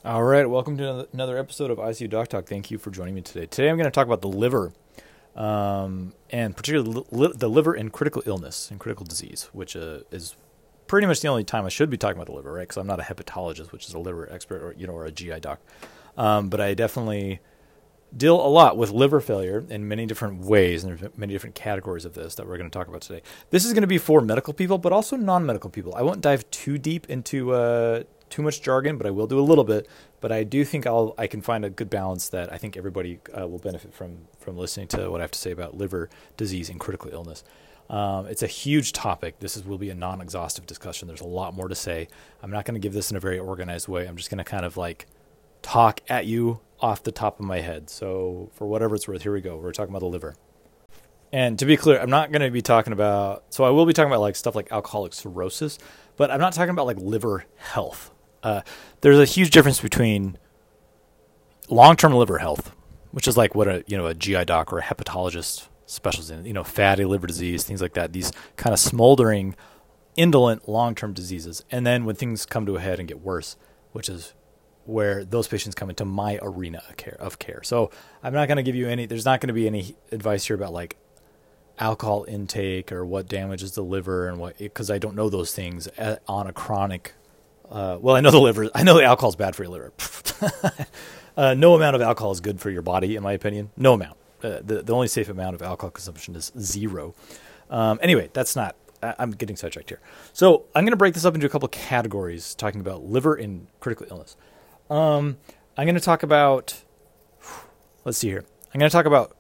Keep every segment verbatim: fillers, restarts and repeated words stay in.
All right, welcome to another episode of I C U Doc Talk. Thank you for joining me today. Today I'm going to talk about the liver, um, and particularly li- the liver in critical illness and critical disease, which uh, is pretty much the only time I should be talking about the liver, right? Because I'm not a hepatologist, which is a liver expert, or you know, or a G I doc. Um, but I definitely deal a lot with liver failure in many different ways, and there's many different categories of this that we're going to talk about today. This is going to be for medical people, but also non-medical people. I won't dive too deep into uh, too much jargon, but I will do a little bit. But I do think I'll I can find a good balance that I think everybody uh, will benefit from from listening to what I have to say about liver disease and critical illness. Um, it's a huge topic. This is, will be a non-exhaustive discussion. There's a lot more to say. I'm not going to give this in a very organized way. I'm just going to kind of like talk at you off the top of my head. So for whatever it's worth, here we go. We're talking about the liver. And to be clear, I'm not going to be talking about, so I will be talking about like stuff like alcoholic cirrhosis, but I'm not talking about like liver health. Uh, there's a huge difference between long-term liver health, which is like what a, you know, a G I doc or a hepatologist specializes in, you know, fatty liver disease, things like that, these kind of smoldering, indolent long-term diseases. And then when things come to a head and get worse, which is where those patients come into my arena of care. Of care. So I'm not going to give you any, there's not going to be any advice here about like alcohol intake or what damages the liver and what, because I don't know those things on a chronic, uh, well, I know the liver, I know the alcohol is bad for your liver. uh, no amount of alcohol is good for your body, in my opinion. No amount. Uh, the, the only safe amount of alcohol consumption is zero. Um, anyway, that's not, I, I'm getting sidetracked here. So I'm going to break this up into a couple of categories talking about liver in critical illness. Um, I'm going to talk about, let's see here. I'm going to talk about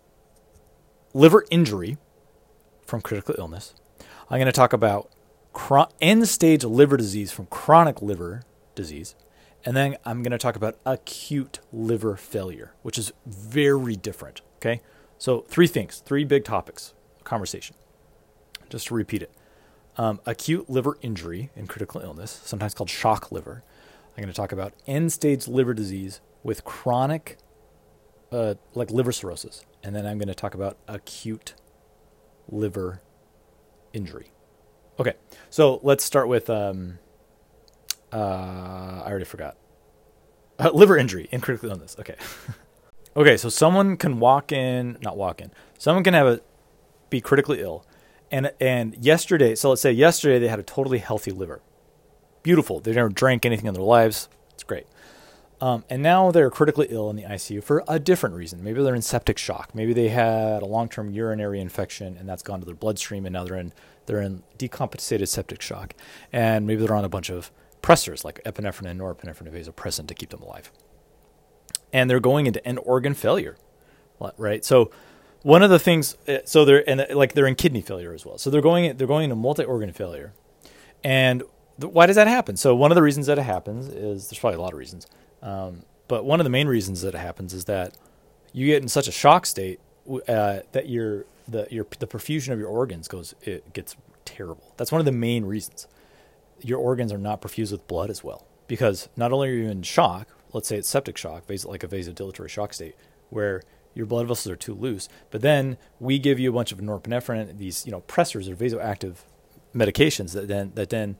liver injury from critical illness. I'm going to talk about chron- end-stage liver disease from chronic liver disease. And then I'm going to talk about acute liver failure, which is very different. Okay. So three things, three big topics, conversation. Just to repeat it. Um, acute liver injury in critical illness, sometimes called shock liver. I'm going to talk about end-stage liver disease with chronic, uh, like liver cirrhosis. And then I'm going to talk about acute liver injury. Okay, so let's start with, um, uh, I already forgot. Uh, liver injury in critical illness. Okay. Okay, so someone can walk in, not walk in, someone can have a, be critically ill. And, and yesterday, so let's say yesterday they had a totally healthy liver. Beautiful. They never drank anything in their lives. It's great. Um, and now they're critically ill in the I C U for a different reason. Maybe they're in septic shock. Maybe they had a long-term urinary infection and that's gone to their bloodstream and now they're in they're in decompensated septic shock. And maybe they're on a bunch of pressors like epinephrine and norepinephrine vasopressin to keep them alive. And they're going into end organ failure, right? So one of the things, so they're and like they're in kidney failure as well. So they're going they're going into multi-organ failure. And why does that happen? So one of the reasons that it happens is, there's probably a lot of reasons, um, but one of the main reasons that it happens is that you get in such a shock state uh, that your the your the perfusion of your organs goes it gets terrible. That's one of the main reasons. Your organs are not perfused with blood as well because not only are you in shock, let's say it's septic shock, like a vasodilatory shock state, where your blood vessels are too loose, but then we give you a bunch of norepinephrine, these you know pressors or vasoactive medications that then that then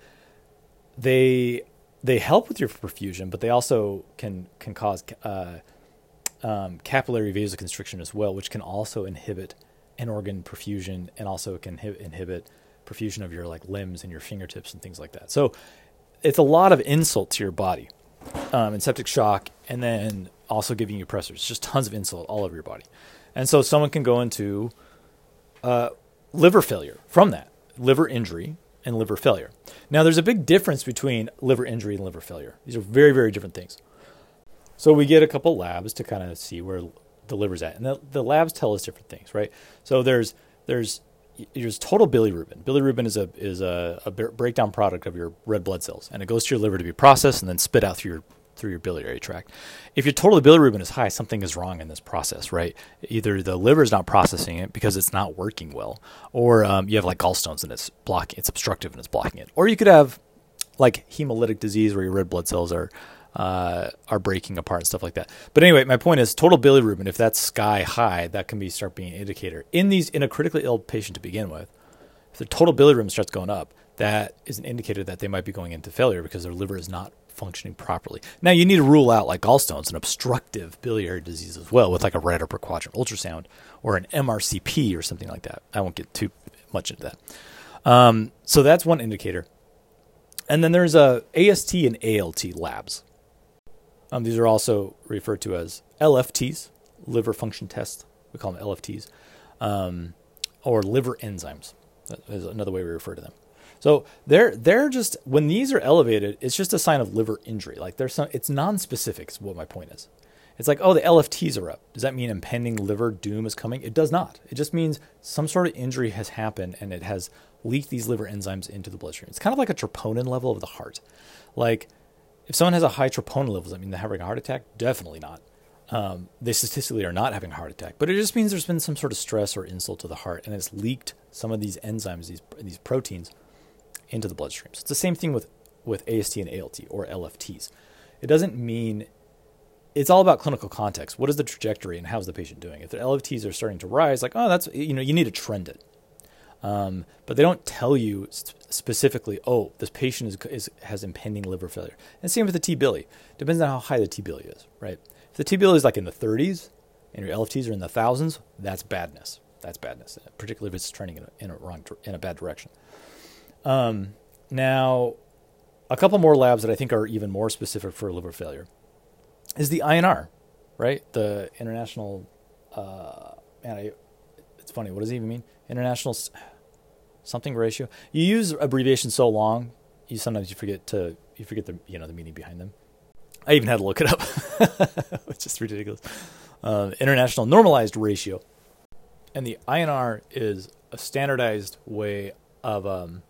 They they help with your perfusion, but they also can can cause uh, um, capillary vasoconstriction as well, which can also inhibit an organ perfusion and also can inhib- inhibit perfusion of your like limbs and your fingertips and things like that. So it's a lot of insult to your body, um, and septic shock, and then also giving you pressors, just tons of insult all over your body, and so someone can go into uh, liver failure from that, liver injury. And liver failure. Now, there's a big difference between liver injury and liver failure. These are very, very different things. So we get a couple labs to kind of see where the liver's at. And the, the labs tell us different things, right? So there's there's there's total bilirubin. Bilirubin is a is a, a breakdown product of your red blood cells. And it goes to your liver to be processed and then spit out through your through your biliary tract. If your total bilirubin is high, something is wrong in this process, right? Either the liver is not processing it because it's not working well, or um, you have like gallstones and it's blocking, it's obstructive and it's blocking it. Or you could have like hemolytic disease where your red blood cells are uh, are breaking apart and stuff like that. But anyway, my point is total bilirubin. If that's sky high, that can be start being an indicator in these in a critically ill patient to begin with. If the total bilirubin starts going up, that is an indicator that they might be going into failure because their liver is not functioning properly. Now, you need to rule out like gallstones and obstructive biliary disease as well with like a red upper quadrant ultrasound or an M R C P or something like that. I won't get too much into that. Um, so that's one indicator. And then there's a A S T and A L T labs. Um, these are also referred to as L F Ts, liver function tests. We call them L F Ts, um, or liver enzymes. That is another way we refer to them. So they're they're just when these are elevated, it's just a sign of liver injury. Like there's some, it's non-specific. Is what my point is. It's like, oh, the L F Ts are up. Does that mean impending liver doom is coming? It does not. It just means some sort of injury has happened and it has leaked these liver enzymes into the bloodstream. It's kind of like a troponin level of the heart. Like if someone has a high troponin level, does that mean they're having a heart attack? Definitely not. Um, they statistically are not having a heart attack, but it just means there's been some sort of stress or insult to the heart and it's leaked some of these enzymes, these these proteins into the bloodstream. So it's the same thing with, with A S T and A L T or L F Ts. It doesn't mean, it's all about clinical context. What is the trajectory and how's the patient doing? If the L F Ts are starting to rise, like, oh, that's, you know, you need to trend it. Um, but they don't tell you specifically, oh, this patient is, is has impending liver failure. And same with the T-bili. Depends on how high the T-bili is, right? If the T-bili is like in the thirties and your L F Ts are in the thousands, that's badness. That's badness, particularly if it's trending in a, in a, wrong, in a bad direction. Um, now, a couple more labs that I think are even more specific for liver failure is the I N R, right? The International, uh, man, I, it's funny. What does it even mean? International something ratio. You use abbreviations so long, you sometimes you forget to, you forget the, you know, the meaning behind them. I even had to look it up, which is ridiculous. Uh, International Normalized Ratio. And the I N R is a standardized way of, um,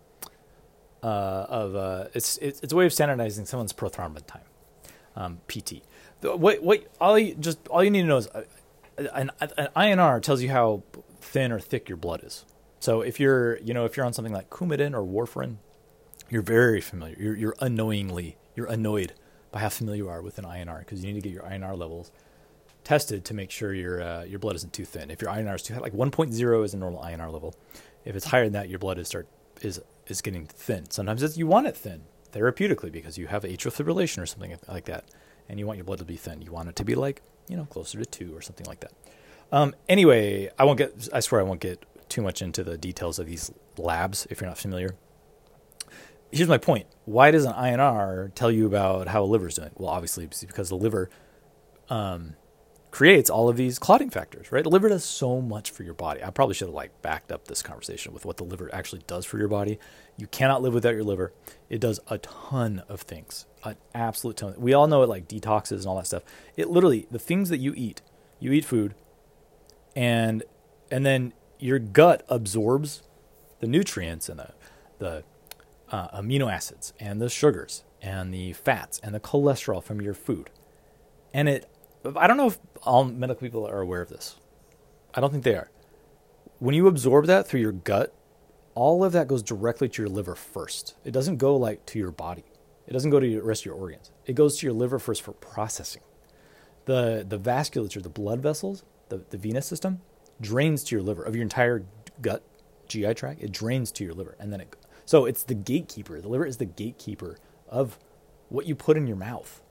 Uh, of uh, it's, it's it's a way of standardizing someone's prothrombin time, um, P T. The, what what all you just all you need to know is uh, an, an I N R tells you how thin or thick your blood is. So if you're you know if you're on something like Coumadin or warfarin, you're very familiar. You're you're unknowingly you're annoyed by how familiar you are with an I N R because you need to get your I N R levels tested to make sure your uh, your blood isn't too thin. If your I N R is too high, like one point oh is a normal I N R level. If it's higher than that, your blood is start is is getting thin. Sometimes it's, you want it thin therapeutically because you have atrial fibrillation or something like that, and you want your blood to be thin. You want it to be like, you know, closer to two or something like that. Um, anyway, I won't get, I swear I won't get too much into the details of these labs if you're not familiar. Here's my point. Why does an I N R tell you about how a liver is doing? Well, obviously it's because the liver um, creates all of these clotting factors, right? The liver does so much for your body. I probably should have like backed up this conversation with what the liver actually does for your body. You cannot live without your liver. It does a ton of things, an absolute ton. We all know it, like detoxes and all that stuff. It literally, the things that you eat, you eat food and, and then your gut absorbs the nutrients and the, the uh, amino acids and the sugars and the fats and the cholesterol from your food. And it, I don't know if all medical people are aware of this. I don't think they are. When you absorb that through your gut, all of that goes directly to your liver first. It doesn't go like to your body. It doesn't go to the rest of your organs. It goes to your liver first for processing. The the vasculature, the blood vessels, the, the venous system, drains to your liver of your entire gut, G I tract. It drains to your liver. And then it, so it's the gatekeeper. The liver is the gatekeeper of what you put in your mouth.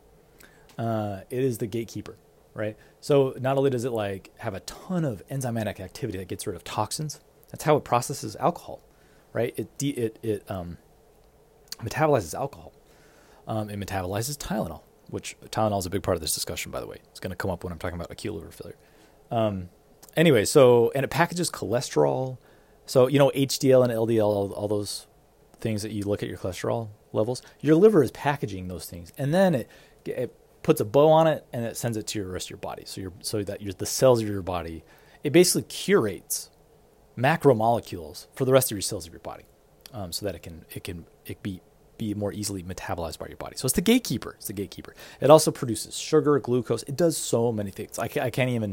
Uh, it is the gatekeeper, right? So not only does it like have a ton of enzymatic activity that gets rid of toxins, that's how it processes alcohol, right? It de- it it um, metabolizes alcohol. Um, it metabolizes Tylenol, which Tylenol is a big part of this discussion, by the way. It's going to come up when I'm talking about acute liver failure. Um, anyway, so and it packages cholesterol. So you know H D L and L D L, all, all those things that you look at your cholesterol levels. Your liver is packaging those things, and then it it puts a bow on it and it sends it to your rest of your body. So you're, so that you're, the cells of your body, it basically curates macromolecules for the rest of your cells of your body, um, so that it can, it can, it be, be more easily metabolized by your body. So it's the gatekeeper. It's the gatekeeper. It also produces sugar, glucose. It does so many things. I can't, I can't even,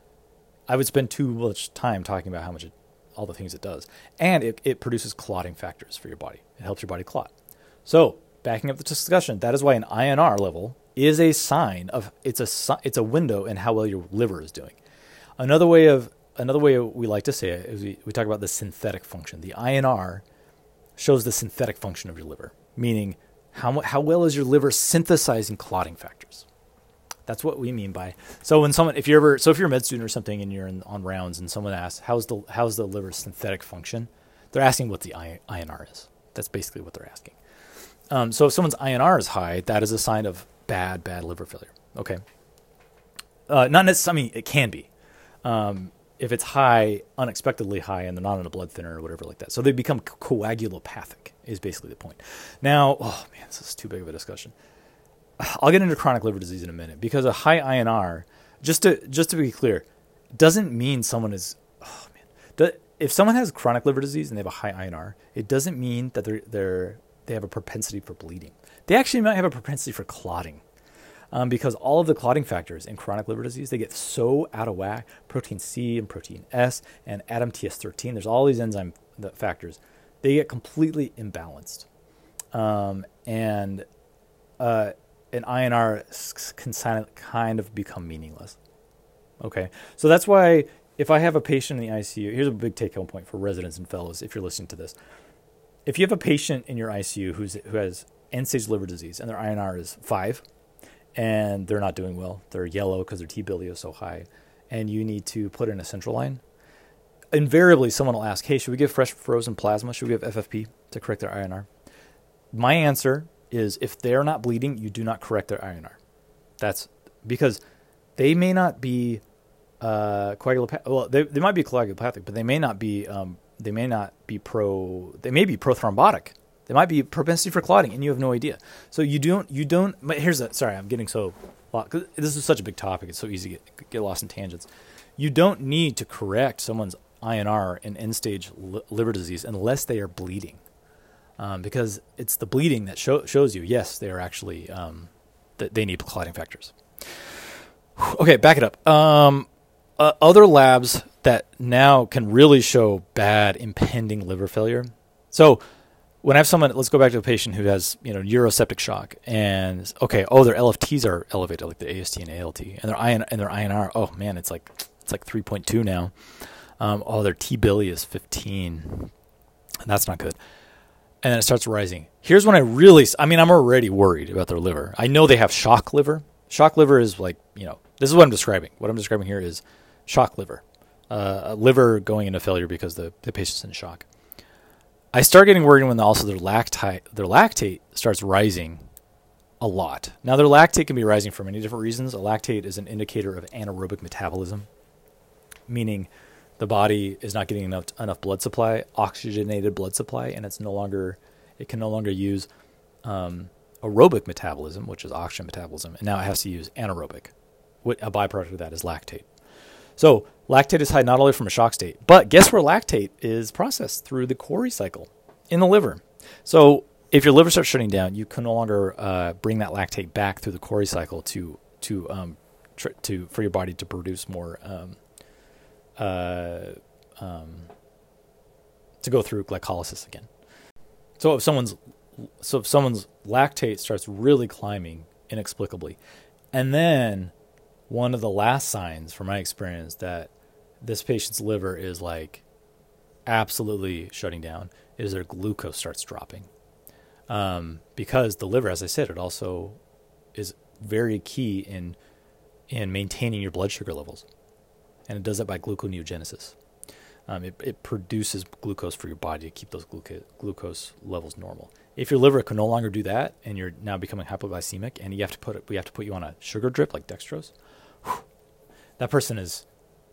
I would spend too much time talking about how much it, all the things it does. And it, it produces clotting factors for your body. It helps your body clot. So backing up the discussion, that is why an I N R level is a sign of, it's a, it's a window in how well your liver is doing. Another way of, another way we like to say it is we, we talk about the synthetic function. The I N R shows the synthetic function of your liver, meaning How how well is your liver synthesizing clotting factors? That's what we mean by. So when someone, if you're ever, so if you're a med student or something and you're in, on rounds and someone asks, how's the how's the liver's synthetic function? They're asking what the I N R is. That's basically what they're asking. Um, so if someone's I N R is high, that is a sign of bad, bad liver failure. Okay. Uh, not necessarily, I mean, it can be. Um, if it's high, unexpectedly high, and they're not on a blood thinner or whatever like that. So they become co- coagulopathic is basically the point. Now, oh man, this is too big of a discussion. I'll get into chronic liver disease in a minute because a high I N R, just to just to be clear, doesn't mean someone is, oh man, the, if someone has chronic liver disease and they have a high I N R, it doesn't mean that they're, they're, they have a propensity for bleeding. They actually might have a propensity for clotting. Um, because all of the clotting factors in chronic liver disease, they get so out of whack, protein C and protein S and A D A M T S thirteen, there's all these enzyme factors. They get completely imbalanced. Um, and uh, an I N R can kind of become meaningless. Okay, so that's why if I have a patient in the I C U, here's a big take-home point for residents and fellows if you're listening to this. If you have a patient in your I C U who's, who has end-stage liver disease and their I N R is five, and they're not doing well, they're yellow because their T-billy is so high, and you need to put in a central line, invariably someone will ask, hey, should we give fresh frozen plasma? Should we give F F P to correct their I N R? My answer is if they're not bleeding, you do not correct their I N R. That's because they may not be uh, coagulopathic. Well, they, they might be coagulopathic, but they may not be. Um, they may not be pro. They may be prothrombotic. They might be propensity for clotting, and you have no idea. So you don't. You don't. Here's a. Sorry, I'm getting so. Cause this is such a big topic. It's so easy to get, get lost in tangents. You don't need to correct someone's I N R in end-stage li- liver disease unless they are bleeding, um, because it's the bleeding that show, shows you, yes, they are actually um, that they need clotting factors. Okay, back it up. Um, uh, other labs that now can really show bad impending liver failure. So when I have someone, let's go back to a patient who has, you know, uroseptic shock, and okay, oh, their L F Ts are elevated, like the A S T and A L T, and their I N and their I N R, oh man, it's like it's like three point two now. Um, oh, their T-billy is fifteen. That's not good. And then it starts rising. Here's when I really, I mean, I'm already worried about their liver. I know they have shock liver. Shock liver is like, you know, this is what I'm describing. What I'm describing here is shock liver. Uh, a liver going into failure because the, the patient's in shock. I start getting worried when also their lactate, their lactate starts rising a lot. Now, their lactate can be rising for many different reasons. A lactate is an indicator of anaerobic metabolism, meaning the body is not getting enough enough blood supply, oxygenated blood supply, and it's no longer it can no longer use um, aerobic metabolism, which is oxygen metabolism, and now it has to use anaerobic. What a byproduct of that is lactate. So lactate is high not only from a shock state, but guess where lactate is processed? Through the Cori cycle in the liver. So if your liver starts shutting down, you can no longer uh, bring that lactate back through the Cori cycle to to um, tr- to for your body to produce more. Um, Uh, um, to go through glycolysis again. So if someone's so if someone's lactate starts really climbing inexplicably, and then one of the last signs from my experience that this patient's liver is like absolutely shutting down is their glucose starts dropping. Um, because the liver, as I said, it also is very key in in maintaining your blood sugar levels. And it does it by gluconeogenesis. Um, it, it produces glucose for your body to keep those gluca- glucose levels normal. If your liver can no longer do that, and you're now becoming hypoglycemic, and you have to put it, we have to put you on a sugar drip like dextrose, whew, that person is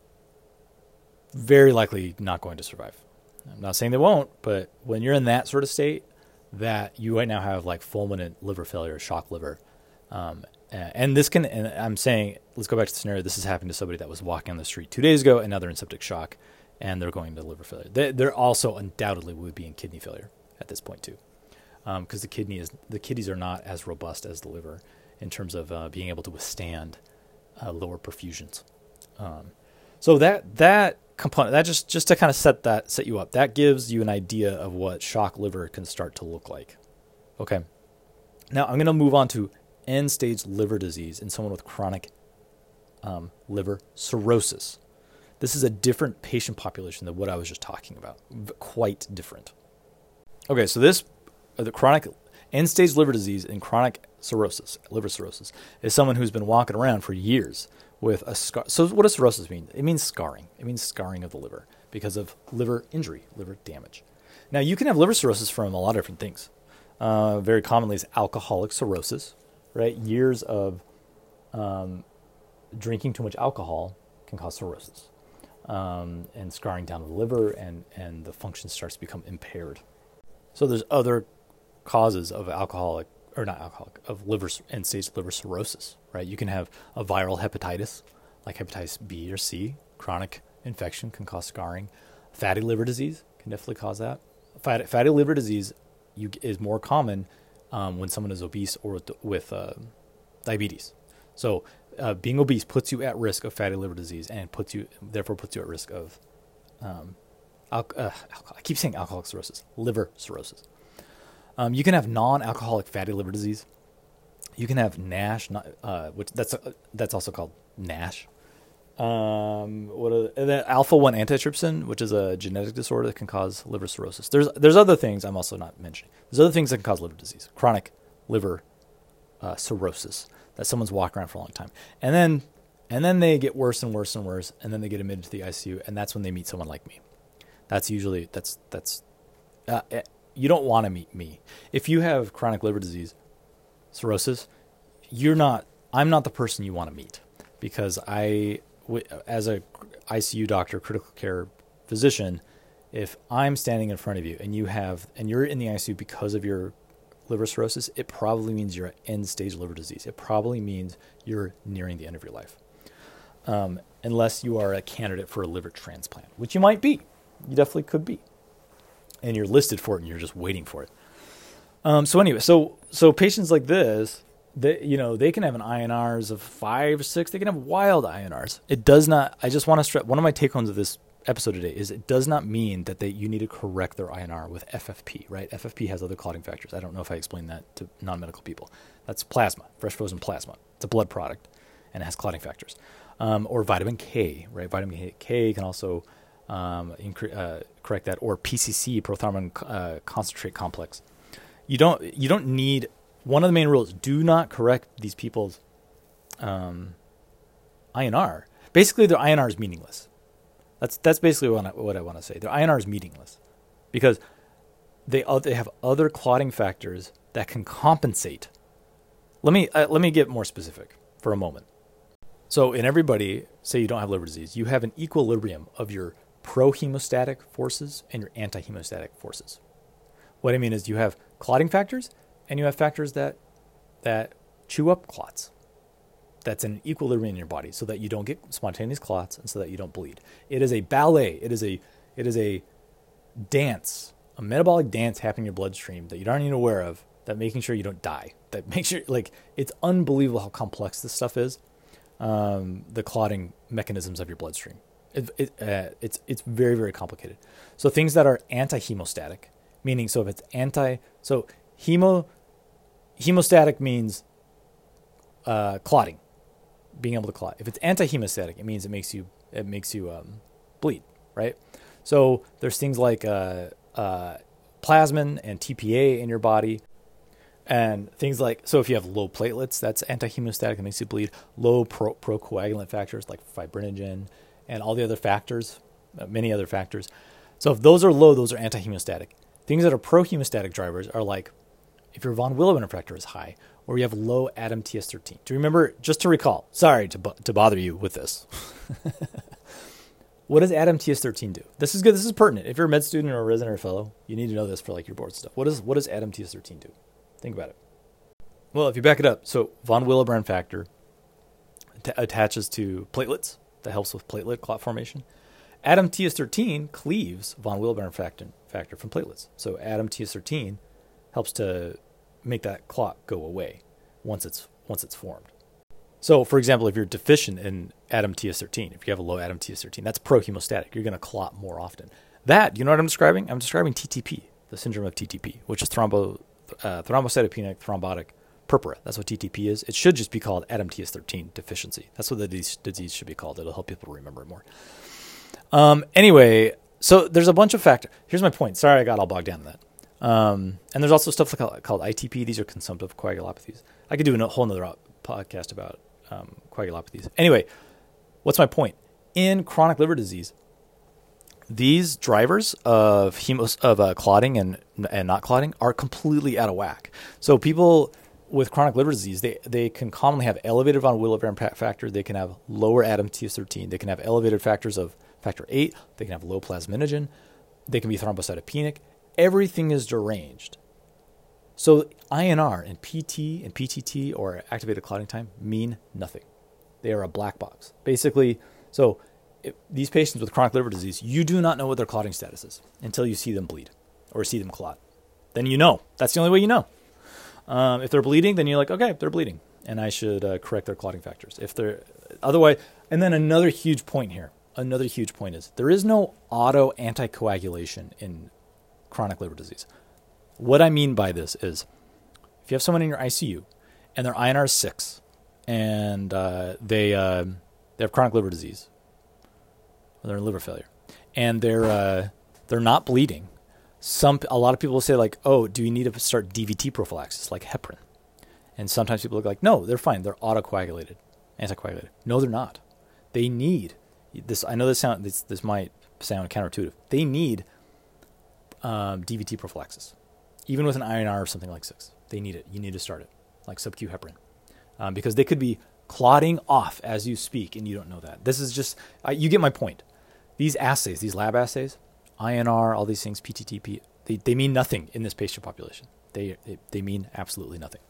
very likely not going to survive. I'm not saying they won't, but when you're in that sort of state, that you right now have like fulminant liver failure, shock liver. Um, And this can, and I'm saying, let's go back to the scenario. This has happened to somebody that was walking on the street two days ago, and now they're in septic shock, and they're going to liver failure. They, they're also undoubtedly would be in kidney failure at this point too, because um, the kidney is the kidneys are not as robust as the liver in terms of uh, being able to withstand uh, lower perfusions. Um, so that that component, that just just to kind of set that set you up, that gives you an idea of what shock liver can start to look like. Okay, now I'm going to move on to end-stage liver disease in someone with chronic um, liver cirrhosis. This is a different patient population than what I was just talking about. Quite different. Okay, so this, uh, the chronic End-stage liver disease and chronic cirrhosis, liver cirrhosis, is someone who's been walking around for years with a scar. So what does cirrhosis mean? It means scarring. It means scarring of the liver because of liver injury, liver damage. Now, you can have liver cirrhosis from a lot of different things. Uh, very commonly is alcoholic cirrhosis, right? Years of um, drinking too much alcohol can cause cirrhosis. Um, and scarring down the liver, and, and the function starts to become impaired. So there's other causes of alcoholic, or not alcoholic, of liver end-stage liver cirrhosis, right? You can have a viral hepatitis, like hepatitis B or C. Chronic infection can cause scarring. Fatty liver disease can definitely cause that. Fatty, fatty liver disease you, is more common um, when someone is obese or with, with uh, diabetes. So uh, being obese puts you at risk of fatty liver disease, and puts you, therefore puts you at risk of, um, al- uh, alcohol. I keep saying alcoholic cirrhosis, liver cirrhosis. Um, you can have non-alcoholic fatty liver disease. You can have NASH, not, uh, which that's uh, that's also called NASH. Um, what are the, the alpha one antitrypsin, which is a genetic disorder that can cause liver cirrhosis. There's there's other things I'm also not mentioning. There's other things that can cause liver disease, chronic liver uh, cirrhosis, that someone's walking around for a long time, and then and then they get worse and worse and worse, and then they get admitted to the I C U, and that's when they meet someone like me. That's usually that's that's uh, you don't want to meet me if you have chronic liver disease, cirrhosis. You're not. I'm not the person you want to meet, because I, as a I C U doctor, critical care physician, if I'm standing in front of you and you have and you're in the I C U because of your liver cirrhosis, it probably means you're at end-stage liver disease. It probably means you're nearing the end of your life, um, unless you are a candidate for a liver transplant, which you might be. You definitely could be, and you're listed for it, and you're just waiting for it. Um, so anyway, so so patients like this, they you know they can have an I N Rs of five or six. They can have wild I N Rs. It does not. I just want to stress. One of my take homes of this episode today is it does not mean that they you need to correct their I N R with F F P, right? F F P has other clotting factors. I don't know if I explained that to non-medical people. That's plasma, fresh frozen plasma. It's a blood product, and it has clotting factors. Um, or vitamin K, right? Vitamin K can also um, incre- uh, correct that. Or P C C, prothrombin uh, concentrate complex. You don't you don't need. One of the main rules: do not correct these people's um, I N R. Basically, their I N R is meaningless. That's that's basically what I, what I want to say. Their I N R is meaningless because they uh, they have other clotting factors that can compensate. Let me uh, let me get more specific for a moment. So in everybody, say you don't have liver disease, you have an equilibrium of your pro-hemostatic forces and your anti-hemostatic forces. What I mean is you have clotting factors and you have factors that that chew up clots. That's an equilibrium in your body so that you don't get spontaneous clots and so that you don't bleed. It is a ballet. It is a it is a dance, a metabolic dance happening in your bloodstream that you aren't even aware of, that making sure you don't die. That makes sure, like, it's unbelievable how complex this stuff is, um, the clotting mechanisms of your bloodstream. It, it, uh, it's it's very, very complicated. So things that are anti-hemostatic, meaning, so if it's anti, so hemo, hemostatic means uh, clotting. Being able to clot. If it's anti-hemostatic, it means it makes you it makes you um, bleed, right? So there's things like uh, uh, plasmin and T P A in your body, and things like, so if you have low platelets, that's anti-hemostatic, it makes you bleed. Low pro- procoagulant factors like fibrinogen and all the other factors, uh, many other factors. So if those are low, those are anti-hemostatic. Things that are pro-hemostatic drivers are like if your von Willebrand factor is high, or you have low A D A M T S thirteen. Do you remember, just to recall, sorry to bu- to bother you with this. What does A D A M T S thirteen do? This is good. This is pertinent. If you're a med student or a resident or a fellow, you need to know this for like your board stuff. What does what does A D A M T S thirteen do? Think about it. Well, if you back it up, so von Willebrand factor t- attaches to platelets. That helps with platelet clot formation. A D A M T S thirteen cleaves von Willebrand factor, factor from platelets. So A D A M T S thirteen helps to make that clot go away once it's once it's formed. So, for example, if you're deficient in A D A M T S thirteen, if you have a low A D A M T S thirteen, that's pro-hemostatic. You're going to clot more often. That, you know what I'm describing? I'm describing T T P, the syndrome of T T P, which is thrombo, uh, thrombocytopenic thrombotic purpura. That's what T T P is. It should just be called A D A M T S thirteen deficiency. That's what the disease, disease should be called. It'll help people remember it more. Um, anyway, so there's a bunch of factors. Here's my point. Sorry I got all bogged down in that. Um, and there's also stuff called, called I T P. These are consumptive coagulopathies. I could do a whole nother podcast about um, coagulopathies. Anyway, what's my point? In chronic liver disease, these drivers of hemos, of uh, clotting and and not clotting are completely out of whack. So people with chronic liver disease, they, they can commonly have elevated von Willebrand factor. They can have lower A D A M T S thirteen. They can have elevated factors of factor eight. They can have low plasminogen. They can be thrombocytopenic. Everything is deranged. So I N R and P T and P T T or activated clotting time mean nothing. They are a black box. Basically, so if these patients with chronic liver disease, you do not know what their clotting status is until you see them bleed or see them clot. Then you know. That's the only way you know. Um, if they're bleeding, then you're like, okay, they're bleeding, and I should uh, correct their clotting factors. If they're otherwise, and then another huge point here. Another huge point is there is no auto anticoagulation in chronic liver disease. What I mean by this is, if you have someone in your I C U and their I N R is six, and uh, they uh, they have chronic liver disease, or they're in liver failure, and they're uh, they're not bleeding. Some a lot of people will say like, oh, do you need to start D V T prophylaxis like heparin? And sometimes people look like, no, they're fine. They're autocoagulated, anticoagulated. No, they're not. They need this. I know this sound this this might sound counterintuitive. They need um, D V T prophylaxis, even with an I N R of something like six. They need it. You need to start it, like sub-Q heparin, um, because they could be clotting off as you speak, and you don't know that. This is just uh, you get my point. These assays, these lab assays. I N R, all these things, P T T P, they, they mean nothing in this patient population. They they, they mean absolutely nothing.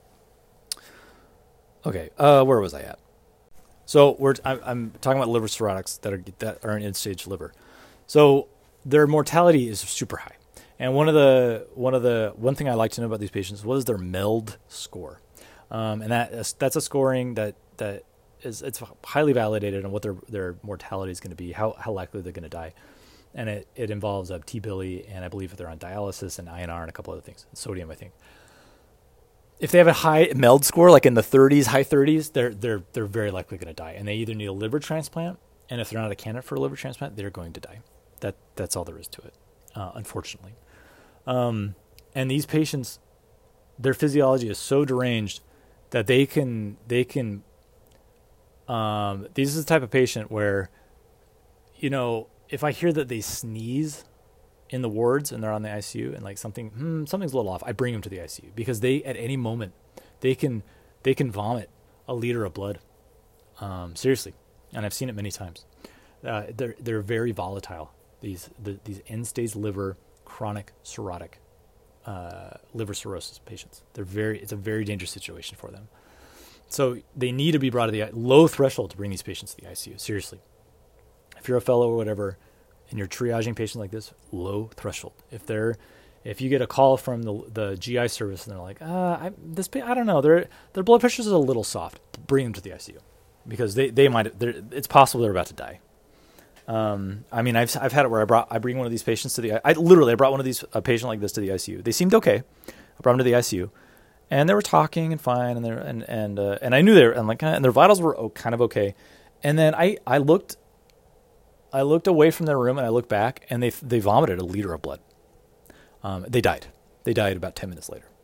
Okay, uh, where was I at? So we're I'm, I'm talking about liver cirrhotics that are that are in end-stage liver. So their mortality is super high, and one of the one of the one thing I like to know about these patients was their MELD score, um, and that that's a scoring that that is it's highly validated on what their their mortality is going to be, how how likely they're going to die. And it, it involves uh, T-bili, and I believe if they're on dialysis and I N R and a couple other things, sodium, I think. If they have a high MELD score, like in the thirties, high thirties, they're they're they're very likely going to die, and they either need a liver transplant, and if they're not a candidate for a liver transplant, they're going to die. That that's all there is to it, uh, unfortunately. Um, and these patients, their physiology is so deranged that they can they can. Um, this is the type of patient where, you know. If I hear that they sneeze in the wards and they're on the I C U and like something, hmm, something's a little off, I bring them to the I C U because they, at any moment, they can, they can vomit a liter of blood. Um, seriously. And I've seen it many times. Uh, they're, they're very volatile. These, the, these end stage liver, chronic cirrhotic, uh, liver cirrhosis patients. They're very, it's a very dangerous situation for them. So they need to be brought to the low threshold to bring these patients to the I C U. Seriously. If you're a fellow or whatever, and you're triaging patients like this, low threshold. If they're, if you get a call from the the G I service and they're like, uh, I, this, I don't know, their their blood pressure is a little soft, bring them to the I C U because they they might, it's possible they're about to die. Um, I mean, I've I've had it where I brought I bring one of these patients to the, I literally I brought one of these a patient like this to the I C U. They seemed okay. I brought them to the I C U, and they were talking and fine, and they and and uh, and I knew they were, and like, and their vitals were kind of okay, and then I I looked. I looked away from their room and I looked back, and they they vomited a liter of blood. Um, they died. They died about ten minutes later.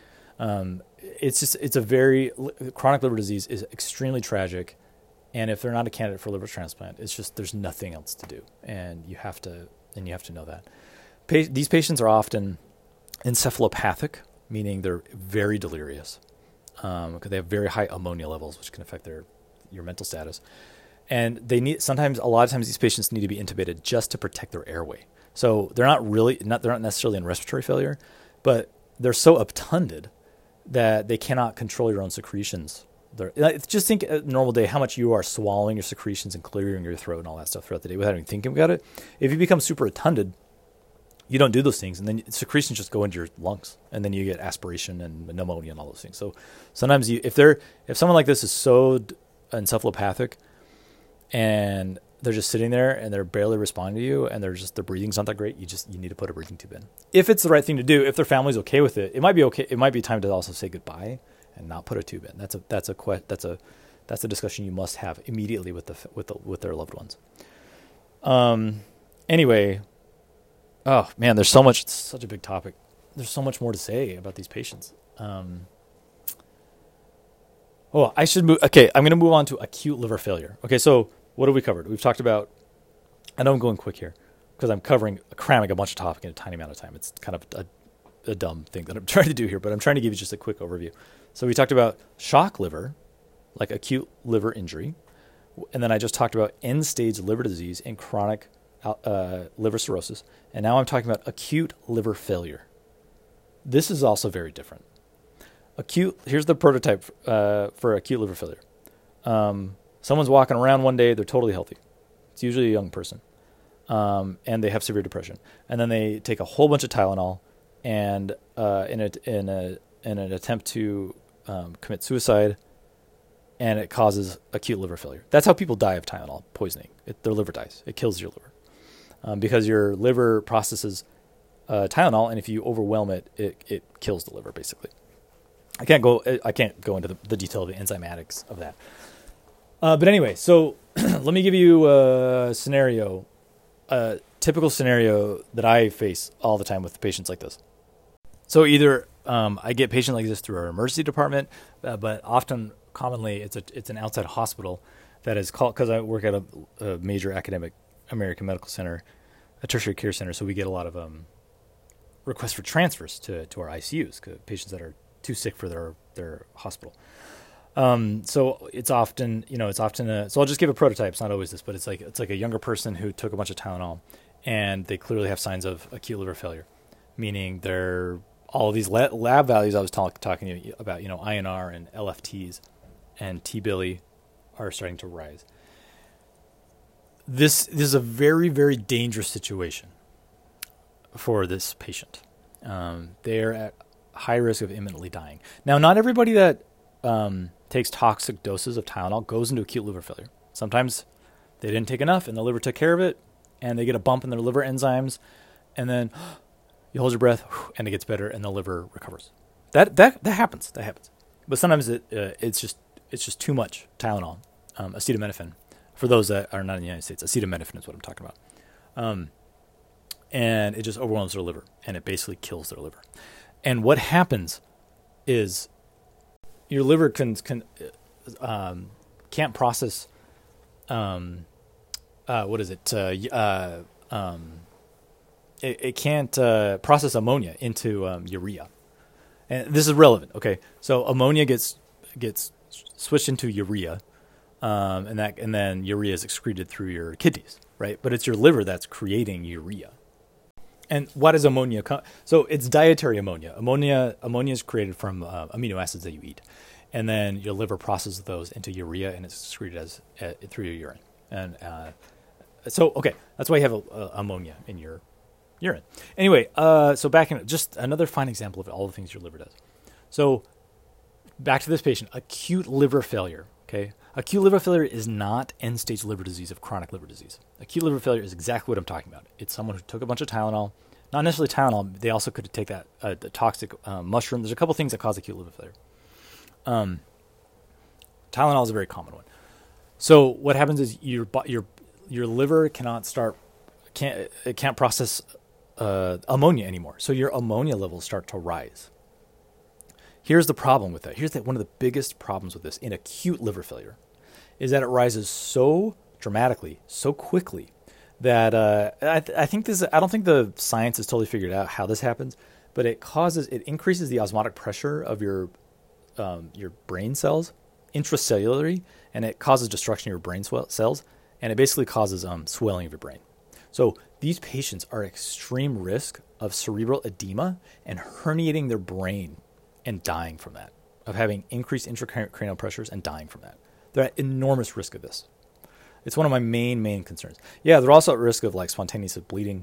Um, it's just it's a very chronic liver disease is extremely tragic, and if they're not a candidate for liver transplant, it's just there's nothing else to do, and you have to and you have to know that. Pa- these patients are often encephalopathic, meaning they're very delirious um, because they have very high ammonia levels, which can affect their your mental status. And they need sometimes a lot of times these patients need to be intubated just to protect their airway. So they're not really not they're not necessarily in respiratory failure, but they're so obtunded that they cannot control your own secretions. They're, just think a normal day how much you are swallowing your secretions and clearing your throat and all that stuff throughout the day without even thinking about it. If you become super obtunded, you don't do those things, and then secretions just go into your lungs, and then you get aspiration and pneumonia and all those things. So sometimes you if they're if someone like this is so encephalopathic, and they're just sitting there and they're barely responding to you and they're just, their breathing's not that great, you just, you need to put a breathing tube in. If it's the right thing to do, if their family's okay with it, it might be okay. It might be time to also say goodbye and not put a tube in. That's a, that's a, que- that's a, that's a discussion you must have immediately with the, with the, with their loved ones. Um, anyway, oh man, there's so much, it's such a big topic. there's so much more to say about these patients. Um, oh, I should move. Okay, I'm going to move on to acute liver failure. Okay, so what have we covered? We've talked about, I know I'm going quick here because I'm covering, cramming a bunch of topic in a tiny amount of time. It's kind of a, a dumb thing that I'm trying to do here, but I'm trying to give you just a quick overview. So we talked about shock liver, like acute liver injury. And then I just talked about end-stage liver disease and chronic uh, liver cirrhosis. And now I'm talking about acute liver failure. This is also very different. Acute, here's the prototype uh, for acute liver failure. Um, someone's walking around one day, they're totally healthy. It's usually a young person. Um, and they have severe depression. And then they take a whole bunch of Tylenol and uh, in, a, in, a, in an attempt to um, commit suicide, and it causes acute liver failure. That's how people die of Tylenol poisoning. It, their liver dies. It kills your liver. Um, because your liver processes uh, Tylenol, and if you overwhelm it, it, it kills the liver, basically. I can't go I can't go into the, the detail of the enzymatics of that. Uh, but anyway, so let me give you a scenario, a typical scenario that I face all the time with patients like this. So either um, I get patients like this through our emergency department, uh, but often, commonly, it's a it's an outside hospital that is called, because I work at a, a major academic American medical center, a tertiary care center, so we get a lot of um, requests for transfers to, to our I C Us, patients that are too sick for their their hospital. Um, so it's often, you know, it's often a, so I'll just give a prototype. It's not always this, but it's like, it's like a younger person who took a bunch of Tylenol and they clearly have signs of acute liver failure, meaning they're all of these lab, lab values I was talk, talking to you about, you know, I N R and L F Ts and T-Billy are starting to rise. This, this is a very, very dangerous situation for this patient. Um, they're at high risk of imminently dying. Now, not everybody that um, takes toxic doses of Tylenol goes into acute liver failure. Sometimes they didn't take enough and the liver took care of it and they get a bump in their liver enzymes and then you hold your breath and it gets better and the liver recovers. That that that happens. That happens. But sometimes it uh, it's just it's just too much Tylenol, um, acetaminophen. For those that are not in the United States, acetaminophen is what I'm talking about. Um, and it just overwhelms their liver and it basically kills their liver. And what happens is your liver can, can um, can't process, um, uh, what is it? Uh, uh, um, it, it can't uh, process ammonia into um, urea. And this is relevant, okay? So ammonia gets gets switched into urea, um, and that and then urea is excreted through your kidneys, right? But it's your liver that's creating urea. And what is ammonia? So it's dietary ammonia. Ammonia ammonia is created from uh, amino acids that you eat, and then your liver processes those into urea, and it's excreted as uh, through your urine. And uh, so, okay, that's why you have a, a ammonia in your urine. Anyway, uh, so back in just another fine example of all the things your liver does. So back to this patient, acute liver failure. Okay, acute liver failure is not end-stage liver disease of chronic liver disease. Acute liver failure is exactly what I'm talking about. It's someone who took a bunch of Tylenol, not necessarily Tylenol. They also could take that uh, the toxic uh, mushroom. There's a couple things that cause acute liver failure. Um, Tylenol is a very common one. So what happens is your your your liver cannot start can't it can't process uh, ammonia anymore. So your ammonia levels start to rise. Here's the problem with that. Here's the, one of the biggest problems with this in acute liver failure is that it rises so dramatically, so quickly that uh, I, th- I think this. I don't think the science is totally figured out how this happens, but it causes it increases the osmotic pressure of your um, your brain cells intracellularly, and it causes destruction of your brain swell- cells, and it basically causes um, swelling of your brain. So these patients are at extreme risk of cerebral edema and herniating their brain and dying from that, of having increased intracranial pressures and dying from that. They're at enormous risk of this. It's one of my main, main concerns. Yeah, they're also at risk of like spontaneous bleeding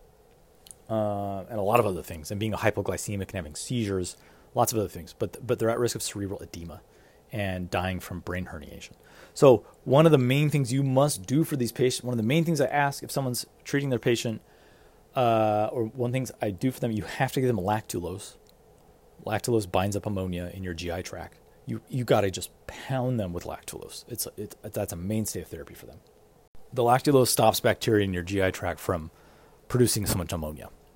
uh, and a lot of other things, and being a hypoglycemic and having seizures, lots of other things. But but they're at risk of cerebral edema and dying from brain herniation. So one of the main things you must do for these patients, one of the main things I ask if someone's treating their patient, uh, or one of the things I do for them, you have to give them lactulose. Lactulose binds up ammonia in your G I tract. You you got to just pound them with lactulose. It's it, that's a mainstay of therapy for them. The lactulose stops bacteria in your G I tract from producing so much ammonia.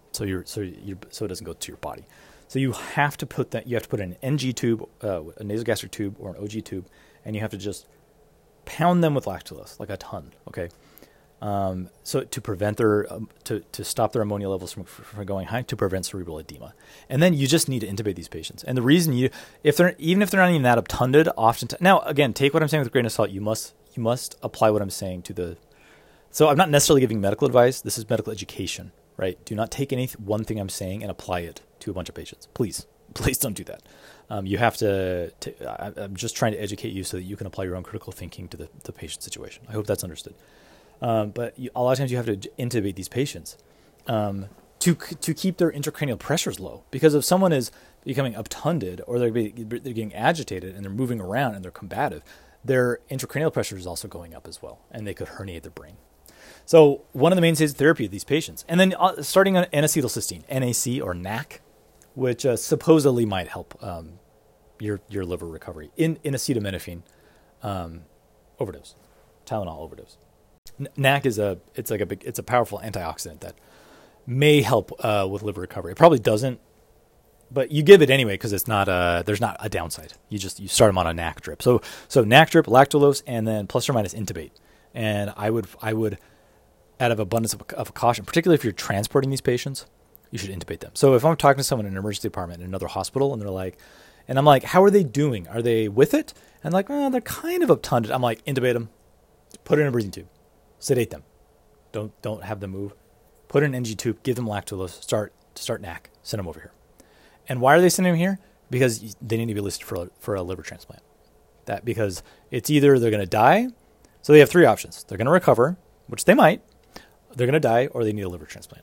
So you're so you so it doesn't go to your body. So you have to put that you have to put in an N G tube, uh, a nasogastric tube, or an O G tube, and you have to just pound them with lactulose like a ton. Okay, um, so to prevent their um, to to stop their ammonia levels from from going high, to prevent cerebral edema, and then you just need to intubate these patients. And the reason you if they're even if they're not even that obtunded, often t- now again take what I'm saying with a grain of salt. You must you must apply what I'm saying to the. So I'm not necessarily giving medical advice. This is medical education. Right? Do not take any one thing I'm saying and apply it to a bunch of patients. Please, please don't do that. Um, you have to, to I, I'm just trying to educate you so that you can apply your own critical thinking to the, the patient situation. I hope that's understood. Um, but you, a lot of times you have to intubate these patients um, to to keep their intracranial pressures low. Because if someone is becoming obtunded or they're, be, they're getting agitated and they're moving around and they're combative, their intracranial pressure is also going up as well, and they could herniate their brain. So one of the mainstays of therapy of these patients, and then uh, starting on N-acetylcysteine, N A C or N A C, which uh, supposedly might help um, your your liver recovery in in acetaminophen um, overdose, Tylenol overdose. N- N A C is a it's like a big it's a powerful antioxidant that may help uh, with liver recovery. It probably doesn't, but you give it anyway because it's not a there's not a downside. You just you start them on a N A C drip. So so N A C drip, lactulose, and then plus or minus intubate. And I would I would. out of abundance of, of caution, particularly if you're transporting these patients, you should intubate them. So if I'm talking to someone in an emergency department in another hospital and they're like, and I'm like, how are they doing? Are they with it? And like, well, they're kind of obtunded. I'm like, intubate them, put in a breathing tube, sedate them. Don't, don't have them move. Put in an N G tube, give them lactulose, start, start N A C, send them over here. And why are they sending them here? Because they need to be listed for a, for a liver transplant. That because it's either they're going to die. So they have three options. They're going to recover, which they might. They're going to die, or they need a liver transplant.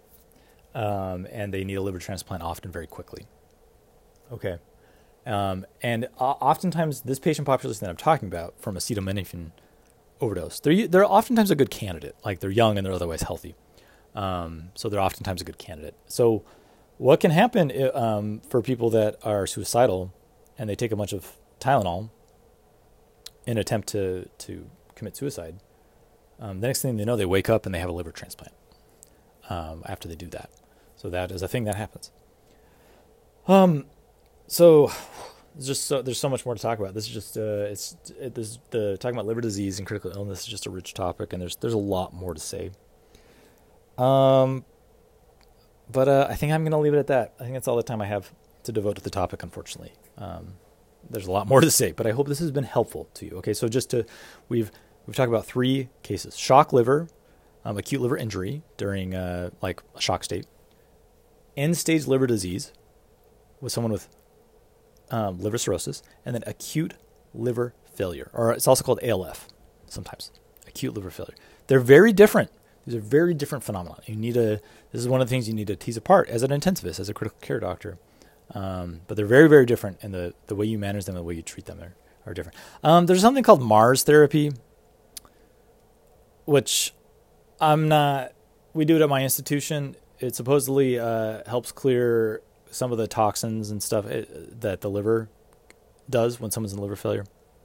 Um, and they need a liver transplant often very quickly. Okay. Um, and uh, oftentimes, this patient population that I'm talking about from acetaminophen overdose, they're, they're oftentimes a good candidate. Like, they're young and they're otherwise healthy. Um, so they're oftentimes a good candidate. So what can happen um, for people that are suicidal and they take a bunch of Tylenol in an attempt to, to commit suicide, Um, the next thing they know, they wake up and they have a liver transplant um, after they do that. So that is a thing that happens. Um, so there's just so, there's so much more to talk about. This is just uh, it's it, this the talking about liver disease and critical illness is just a rich topic, and there's there's a lot more to say. Um, but uh, I think I'm going to leave it at that. I think that's all the time I have to devote to the topic. Unfortunately, um, there's a lot more to say, but I hope this has been helpful to you. Okay, so just to we've. We've talked about three cases: shock liver, um, acute liver injury during uh, like a shock state, end-stage liver disease with someone with um, liver cirrhosis, and then acute liver failure, or it's also called A L F sometimes, acute liver failure. They're very different. These are very different phenomena. You need to. This is one of the things you need to tease apart as an intensivist, as a critical care doctor. Um, but they're very, very different, and the the way you manage them, and the way you treat them, are, are different. Um, there's something called MARS therapy, which I'm not, we do it at my institution. It supposedly uh, helps clear some of the toxins and stuff it, that the liver does when someone's in liver failure.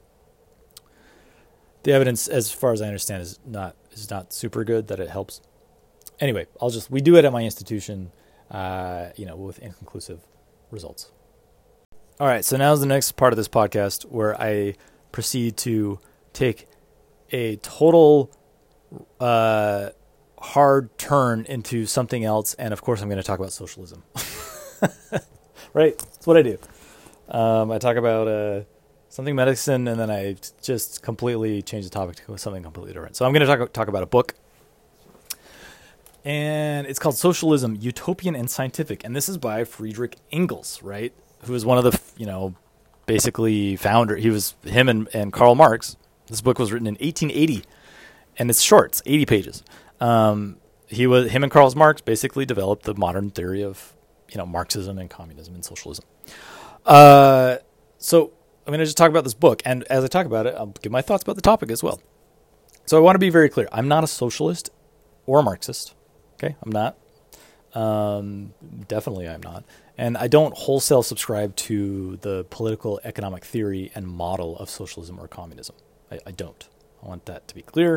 The evidence, as far as I understand, is not is not super good that it helps. Anyway, I'll just, we do it at my institution, uh, you know, with inconclusive results. All right, so now's the next part of this podcast where I proceed to take a total uh, hard turn into something else. And of course, I'm going to talk about socialism. Right? That's what I do. Um, I talk about uh, something medicine, and then I just completely change the topic to something completely different. So I'm going to talk, talk about a book. And it's called Socialism, Utopian and Scientific. And this is by Friedrich Engels, right? Who is one of the, you know, basically founder. He was, him and, and Karl Marx. This book was written in eighteen eighty. And it's short, it's eighty pages. Um, he was him and Karl Marx basically developed the modern theory of, you know, Marxism and communism and socialism. Uh, so I'm going to just talk about this book, and as I talk about it, I'll give my thoughts about the topic as well. So I want to be very clear: I'm not a socialist or a Marxist. Okay, I'm not. Um, definitely, I'm not, and I don't wholesale subscribe to the political economic theory and model of socialism or communism. I, I don't. I want that to be clear.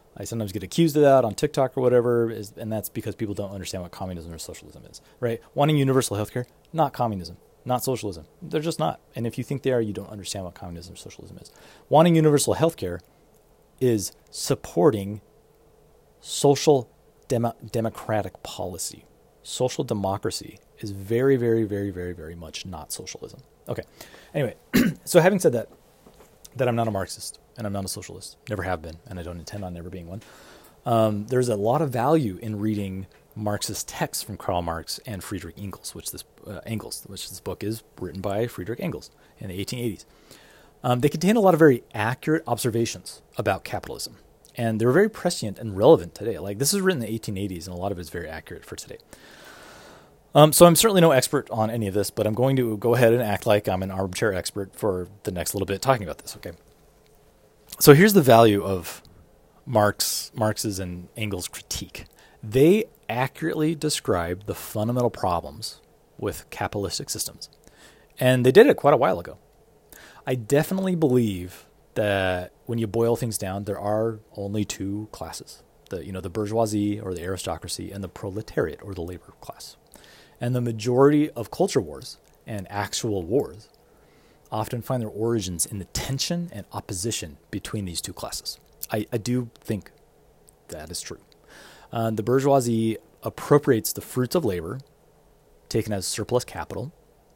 I sometimes get accused of that on TikTok or whatever, is, and that's because people don't understand what communism or socialism is, right? Wanting universal healthcare, not communism, not socialism. They're just not. And if you think they are, you don't understand what communism or socialism is. Wanting universal healthcare is supporting social demo- democratic policy. Social democracy is very, very, very, very, very much not socialism. Okay. Anyway, so having said that, that I'm not a Marxist and I'm not a socialist, never have been, and I don't intend on never being one. Um, there's a lot of value in reading Marxist texts from Karl Marx and Friedrich Engels, which this uh, Engels, which this book is written by Friedrich Engels in the eighteen eighties. Um, they contain a lot of very accurate observations about capitalism, and they're very prescient and relevant today. Like, this is written in the eighteen eighties, and a lot of it's very accurate for today. Um, so I'm certainly no expert on any of this, but I'm going to go ahead and act like I'm an armchair expert for the next little bit talking about this, okay? So here's the value of Marx, Marx's and Engels' critique. They accurately describe the fundamental problems with capitalistic systems, and they did it quite a while ago. I definitely believe that when you boil things down, there are only two classes: the you know the bourgeoisie or the aristocracy, and the proletariat or the labor class. And the majority of culture wars and actual wars often find their origins in the tension and opposition between these two classes. I, I do think that is true. Uh, the bourgeoisie appropriates the fruits of labor taken as surplus capital,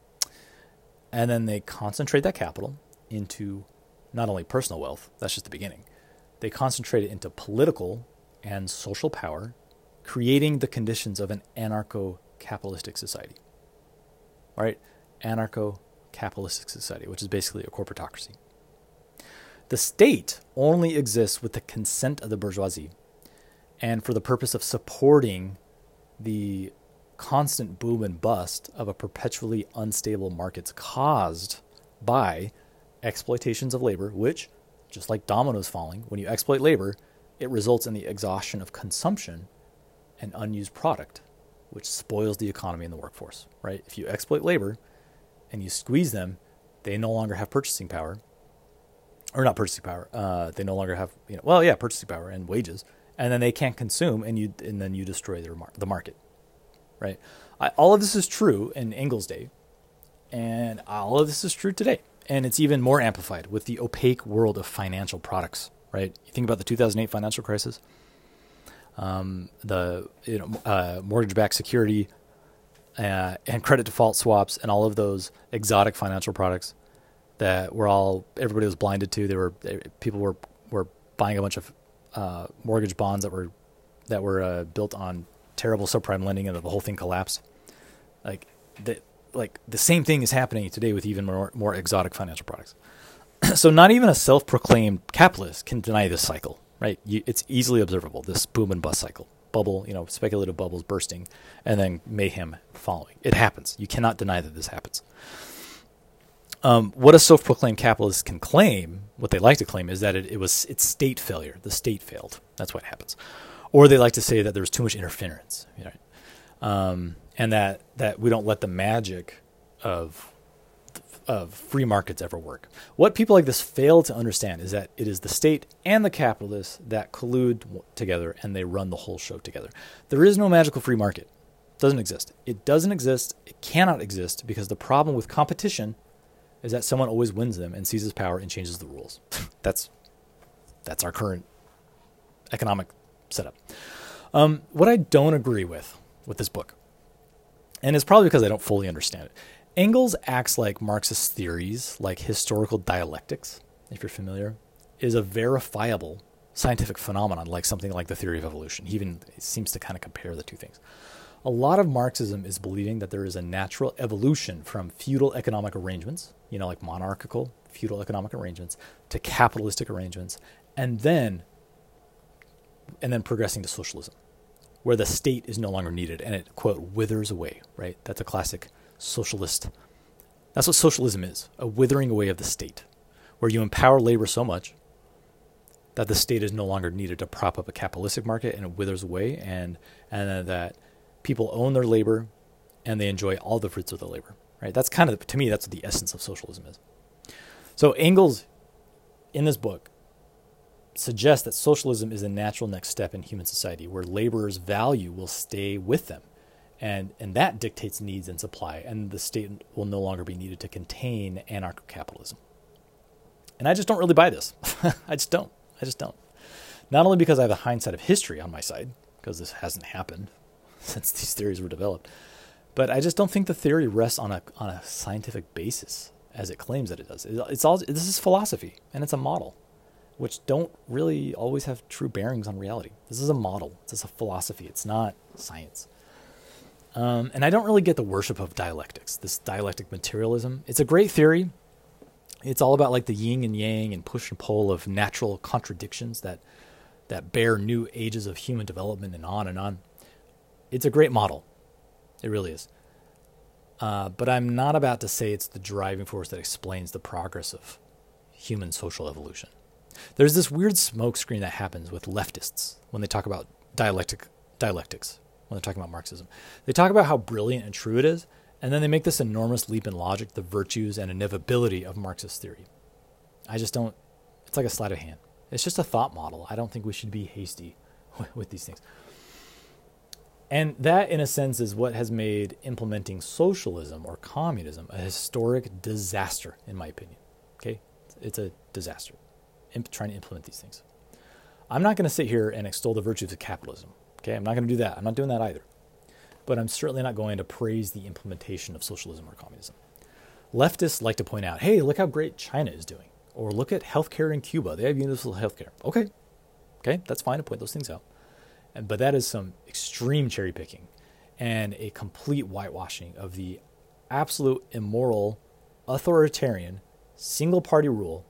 and then they concentrate that capital into not only personal wealth, that's just the beginning, they concentrate it into political and social power, creating the conditions of an anarcho-capitalistic society. All right? Anarcho-capitalistic society, which is basically a corporatocracy. The state only exists with the consent of the bourgeoisie and for the purpose of supporting the constant boom and bust of a perpetually unstable markets caused by exploitations of labor, which, just like dominoes falling, when you exploit labor, it results in the exhaustion of consumption and unused product, which spoils the economy and the workforce, right? If you exploit labor and you squeeze them, they no longer have purchasing power, or not purchasing power. Uh, they no longer have, you know, well, yeah, purchasing power and wages, and then they can't consume, and you, and then you destroy their mar- the market, right? I, all of this is true in Engels' day, and all of this is true today, and it's even more amplified with the opaque world of financial products, right? You think about the two thousand eight financial crisis. Um, the you know uh, mortgage-backed security uh, and credit default swaps and all of those exotic financial products that were all everybody was blinded to. They were they, people were were buying a bunch of uh, mortgage bonds that were that were uh, built on terrible subprime lending, and the whole thing collapsed. Like the like the same thing is happening today with even more more exotic financial products. So not even a self-proclaimed capitalist can deny this cycle. Right, you, it's easily observable, this boom and bust cycle, bubble, you know, speculative bubbles bursting, and then mayhem following. It happens. You cannot deny that this happens. Um, what a self-proclaimed capitalist can claim, what they like to claim, is that it, it was it's state failure. The state failed. That's what happens. Or they like to say that there's too much interference, you know, um, and that that we don't let the magic of of free markets ever work. What people like this fail to understand is that it is the state and the capitalists that collude together, and they run the whole show together. There is no magical free market. It doesn't exist. It doesn't exist. It cannot exist because the problem with competition is that someone always wins them and seizes power and changes the rules. that's that's our current economic setup. Um, what I don't agree with with this book, and it's probably because I don't fully understand it, Engels acts like Marxist theories, like historical dialectics, if you're familiar, is a verifiable scientific phenomenon, like something like the theory of evolution. He even seems to kind of compare the two things. A lot of Marxism is believing that there is a natural evolution from feudal economic arrangements, you know, like monarchical feudal economic arrangements, to capitalistic arrangements, and then and then progressing to socialism, where the state is no longer needed and it, quote, withers away, right? That's a classic socialist. That's what socialism is, a withering away of the state, where you empower labor so much that the state is no longer needed to prop up a capitalistic market, and it withers away, and and that people own their labor and they enjoy all the fruits of their labor, right? That's kind of, to me, that's what the essence of socialism is. So Engels, in this book, suggests that socialism is a natural next step in human society where laborers' value will stay with them. And, and that dictates needs and supply, and the state will no longer be needed to contain anarcho-capitalism. And I just don't really buy this. I just don't. I just don't. Not only because I have the hindsight of history on my side, because this hasn't happened since these theories were developed, but I just don't think the theory rests on a on a scientific basis as it claims that it does. It's all this is philosophy, and it's a model, which don't really always have true bearings on reality. This is a model. This is a philosophy. It's not science. Um, and I don't really get the worship of dialectics, this dialectic materialism. It's a great theory. It's all about like the yin and yang and push and pull of natural contradictions that that bear new ages of human development and on and on. It's a great model. It really is. Uh, but I'm not about to say it's the driving force that explains the progress of human social evolution. There's this weird smokescreen that happens with leftists when they talk about dialectic dialectics, when they're talking about Marxism. They talk about how brilliant and true it is, and then they make this enormous leap in logic, the virtues and inevitability of Marxist theory. I just don't, it's like a sleight of hand. It's just a thought model. I don't think we should be hasty with these things. And that, in a sense, is what has made implementing socialism or communism a historic disaster, in my opinion. Okay? It's a disaster, imp- trying to implement these things. I'm not going to sit here and extol the virtues of capitalism. Okay? I'm not going to do that. I'm not doing that either. But I'm certainly not going to praise the implementation of socialism or communism. Leftists like to point out, hey, look how great China is doing. Or look at healthcare in Cuba. They have universal healthcare. Okay. Okay, that's fine to point those things out. And, but that is some extreme cherry picking and a complete whitewashing of the absolute immoral, authoritarian, single party rule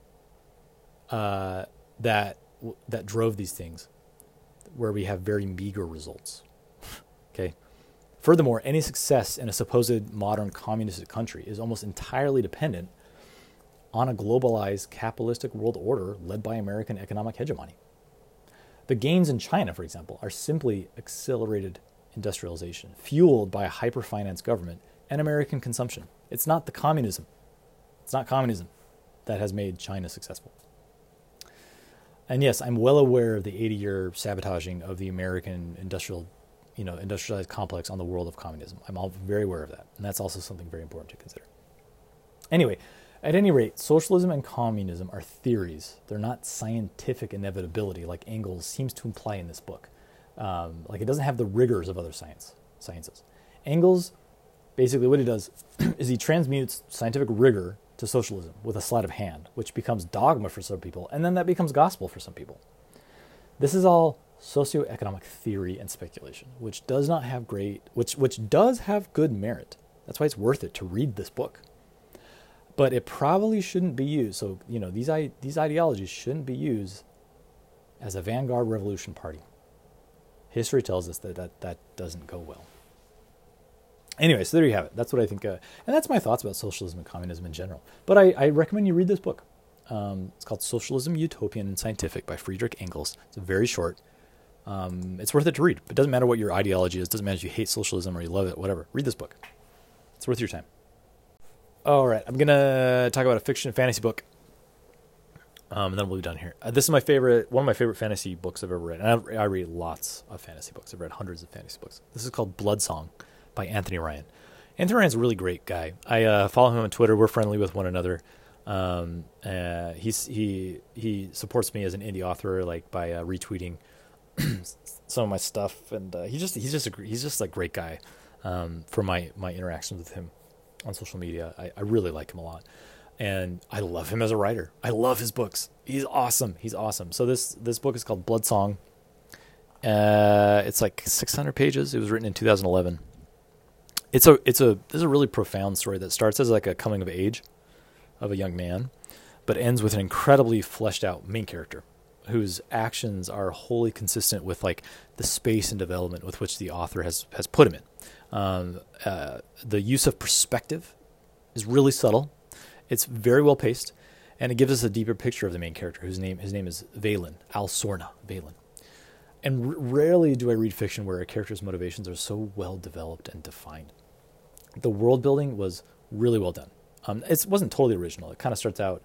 uh, that that drove these things, where we have very meager results. Okay. Furthermore, any success in a supposed modern communist country is almost entirely dependent on a globalized capitalistic world order led by American economic hegemony. The gains in China, for example, are simply accelerated industrialization, fueled by a hyper-financed government and American consumption. It's not the communism. It's not communism that has made China successful. And yes, I'm well aware of the eighty-year sabotaging of the American industrial, you know, industrialized complex on the world of communism. I'm all very aware of that, and that's also something very important to consider. Anyway, at any rate, socialism and communism are theories. They're not scientific inevitability like Engels seems to imply in this book. Um, like it doesn't have the rigors of other science sciences. Engels, basically what he does is he transmutes scientific rigor to socialism with a sleight of hand, which becomes dogma for some people, and then that becomes gospel for some people. This is all socioeconomic theory and speculation, which does not have great, which which does have good merit. That's why it's worth it to read this book. But it probably shouldn't be used. So, you know, these these ideologies shouldn't be used as a vanguard revolution party. History tells us that that, that doesn't go well. Anyway, so there you have it. That's what I think. Uh, and that's my thoughts about socialism and communism in general. But I, I recommend you read this book. Um, it's called Socialism, Utopian and Scientific by Friedrich Engels. It's very short. Um, it's worth it to read. It doesn't matter what your ideology is. It doesn't matter if you hate socialism or you love it, whatever. Read this book. It's worth your time. All right, I'm going to talk about a fiction and fantasy book, um, and then we'll be done here. Uh, this is my favorite, one of my favorite fantasy books I've ever read. And I, I read lots of fantasy books. I've read hundreds of fantasy books. This is called Bloodsong by Anthony Ryan. Anthony Ryan's a really great guy. I uh, follow him on Twitter. We're friendly with one another. Um, uh, he's, he he supports me as an indie author, like by uh, retweeting some of my stuff, and uh, he just he's just a he's just a great guy um, for my my interactions with him on social media. I, I really like him a lot, and I love him as a writer. I love his books. He's awesome. He's awesome. So this this book is called Bloodsong. Uh, it's like six hundred pages. It was written in two thousand eleven. It's a it's a this is a really profound story that starts as like a coming of age of a young man, but ends with an incredibly fleshed out main character whose actions are wholly consistent with like the space and development with which the author has has put him in. Um, uh, the use of perspective is really subtle. It's very well paced, and it gives us a deeper picture of the main character, whose name his name is Valen, Al Sorna Valen. And r- rarely do I read fiction where a character's motivations are so well developed and defined. The world building was really well done. Um, it wasn't totally original. It kind of starts out,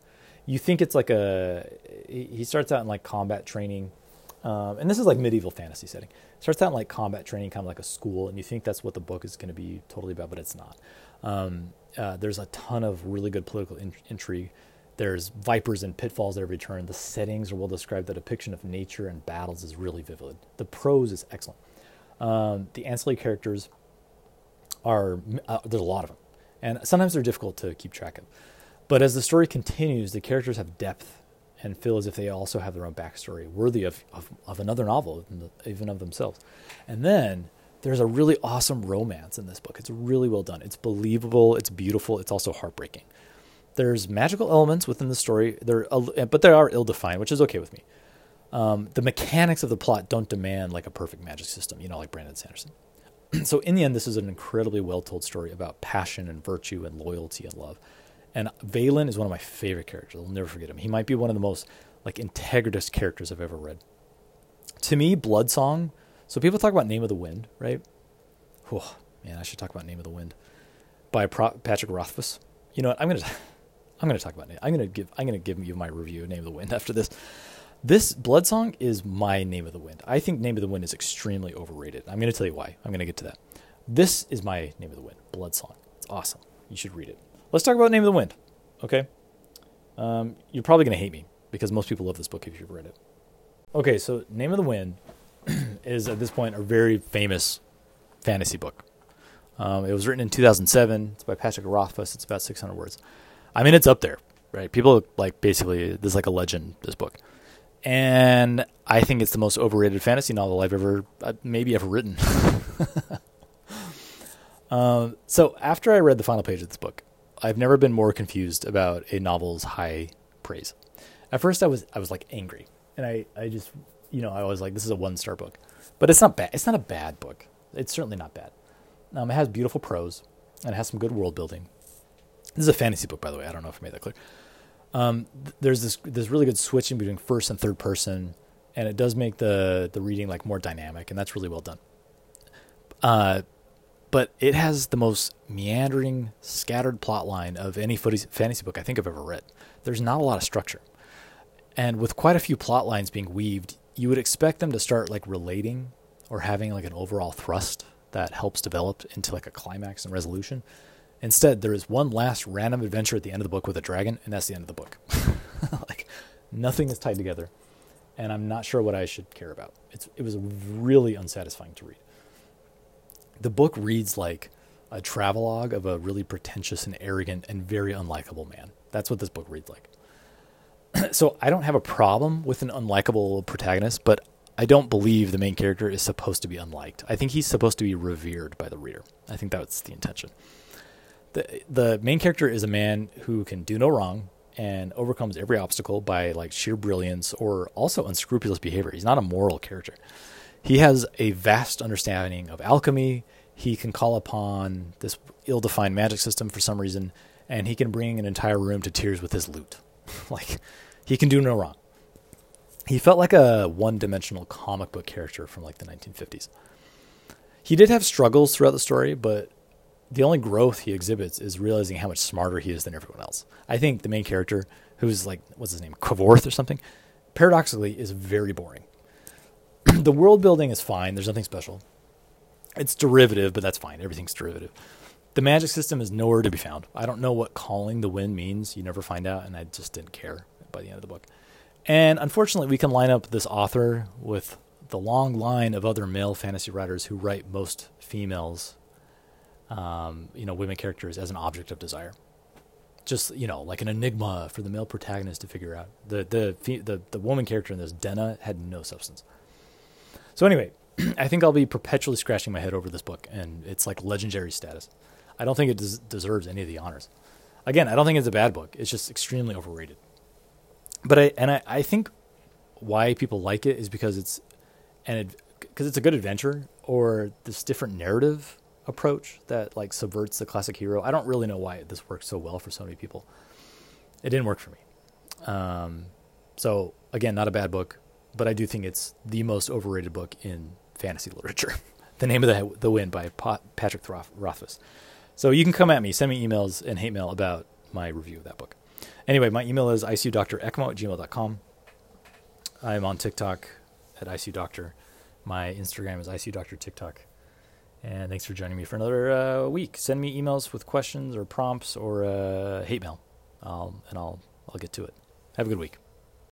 you think it's like a, he starts out in like combat training. Um, and this is like medieval fantasy setting. Starts out in like combat training, kind of like a school, and you think that's what the book is going to be totally about, but it's not. Um, uh, there's a ton of really good political in- intrigue. There's vipers and pitfalls at every turn. The settings are well described. The depiction of nature and battles is really vivid. The prose is excellent. Um, the ancillary characters are, uh, there's a lot of them. And sometimes they're difficult to keep track of. But as the story continues, the characters have depth and feel as if they also have their own backstory, worthy of, of, of another novel, even of themselves. And then there's a really awesome romance in this book. It's really well done. It's believable. It's beautiful. It's also heartbreaking. There's magical elements within the story, They're, but they are ill-defined, which is okay with me. Um, the mechanics of the plot don't demand like a perfect magic system, you know, like Brandon Sanderson. So in the end, this is an incredibly well-told story about passion and virtue and loyalty and love. And Valen is one of my favorite characters. I'll never forget him. He might be one of the most like integritous characters I've ever read. To me, Bloodsong. So people talk about Name of the Wind, right? Oh man, I should talk about Name of the Wind by Pro- Patrick Rothfuss. You know what? I'm gonna, I'm gonna talk about it. I'm gonna give, I'm gonna give you my review of Name of the Wind after this. This Bloodsong is my Name of the Wind. I think Name of the Wind is extremely overrated. I'm gonna tell you why. I'm gonna get to that. This is my Name of the Wind. Bloodsong. It's awesome. You should read it. Let's talk about Name of the Wind, okay? Um, you're probably going to hate me because most people love this book if you've read it. Okay, so Name of the Wind is, at this point, a very famous fantasy book. Um, it was written in two thousand seven. It's by Patrick Rothfuss. It's about six hundred words. I mean, it's up there, right? People, like, basically, this is like a legend, this book. And I think it's the most overrated fantasy novel I've ever, uh, maybe ever written. um, so after I read the final page of this book, I've never been more confused about a novel's high praise. At first I was, I was like angry and I, I just, you know, I was like, this is a one star book, but it's not bad. It's not a bad book. It's certainly not bad. Um, it has beautiful prose and it has some good world building. This is a fantasy book, by the way. I don't know if I made that clear. Um, th- there's this, this really good switching between first and third person, and it does make the, the reading like more dynamic, and that's really well done. Uh, But it has the most meandering, scattered plot line of any fantasy book I think I've ever read. There's not a lot of structure. And with quite a few plot lines being weaved, you would expect them to start like relating or having like an overall thrust that helps develop into like a climax and resolution. Instead, there is one last random adventure at the end of the book with a dragon, and that's the end of the book. Like nothing is tied together. And I'm not sure what I should care about. It's, it was really unsatisfying to read. The book reads like a travelogue of a really pretentious and arrogant and very unlikable man. That's what this book reads like. So I don't have a problem with an unlikable protagonist, but I don't believe the main character is supposed to be unliked. I think he's supposed to be revered by the reader. I think that's the intention. The, the main character is a man who can do no wrong and overcomes every obstacle by like sheer brilliance or also unscrupulous behavior. He's not a moral character. He has a vast understanding of alchemy. He can call upon this ill-defined magic system for some reason, and he can bring an entire room to tears with his lute. Like, he can do no wrong. He felt like a one-dimensional comic book character from like the nineteen fifties. He did have struggles throughout the story, but the only growth he exhibits is realizing how much smarter he is than everyone else. I think the main character, who's like, what's his name, Kvorth or something, paradoxically is very boring. The world building is fine. There's nothing special. It's derivative, but that's fine. Everything's derivative. The magic system is nowhere to be found. I don't know what calling the wind means. You never find out, and I just didn't care by the end of the book. And unfortunately, we can line up this author with the long line of other male fantasy writers who write most females, um, you know, women characters as an object of desire. Just, you know, like an enigma for the male protagonist to figure out. The the the, the woman character in this, Denna, had no substance. So anyway, I think I'll be perpetually scratching my head over this book, and it's like legendary status. I don't think it des- deserves any of the honors. Again, I don't think it's a bad book. It's just extremely overrated. But I and I, I think why people like it is because it's and because it's a good adventure or this different narrative approach that like subverts the classic hero. I don't really know why this works so well for so many people. It didn't work for me. Um, so again, not a bad book, but I do think it's the most overrated book in fantasy literature. The Name of the the Wind by pa- Patrick Rothfuss. So you can come at me, send me emails and hate mail about my review of that book. Anyway, my email is I C U Doctor Ecmo at gmail dot com. I'm on TikTok at I C U Doctor. My Instagram is I C U Doctor TikTok. And thanks for joining me for another uh, week. Send me emails with questions or prompts or uh, hate mail, I'll, and I'll I'll get to it. Have a good week.